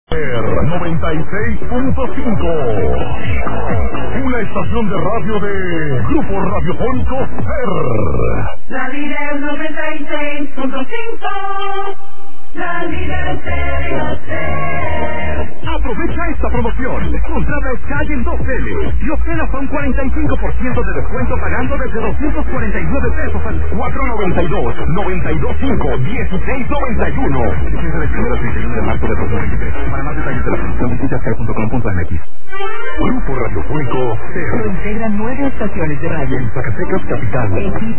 96.5. Una estación de radio de Grupo Radiofónico Ser. La líder 96.5. La líder Ser. Aprovecha esta promoción. Contrata Sky en 2L y obtén hasta un 45% de descuento pagando desde 249 pesos al 492 925 1691. Vigencia del 1 al 31 de marzo de 2023. Para más detalles de la promoción visita sky.com.mx. Grupo Radiofónico Ser. Lo integran 9 estaciones de radio en Zacatecas capital.